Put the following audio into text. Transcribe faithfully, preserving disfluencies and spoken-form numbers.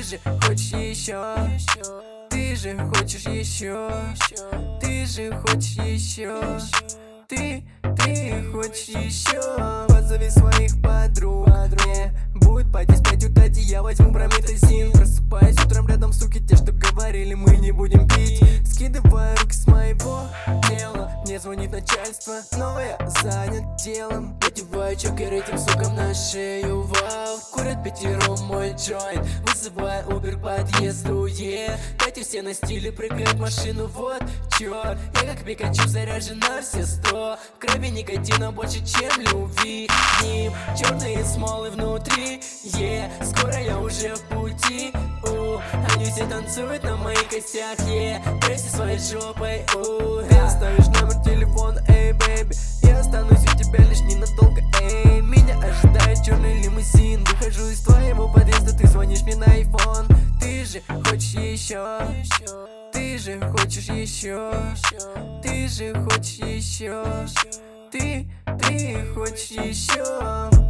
же хочешь еще, ты же хочешь еще, ты же хочешь еще, ты, ты хочешь еще. Позови своих подруг, не будет пойти спать у Тати, я возьму прометазин. Просыпаюсь утром, рядом суки те, что говорили, мы не будем пить. Скидываю руки с моего тела, мне звонит начальство, но я занят делом. Надеваю чокер этим сукам на шею, вау. Курят пятером мой джойнт, вызываю Uber к подъезду, е Катя все на стиле, прыгает в машину, вот чёрт. Я как Пикачу заряжен на все сто. В крови никотина больше, чем любви к ним. Черные смолы внутри, е Скоро я уже в пути, у Они все танцуют на моих костях, е Пресси своей жопой, у Ты оставишь номер телефона, эй, бэйби. Я останусь у тебя лишь ненадолго, эй. Меня ожидает черный лимузин. Выхожу из твоего подъезда, ты звонишь мне на айфон. Ты же хочешь еще, ты же хочешь еще, ты же хочешь еще, ты, ты хочешь еще.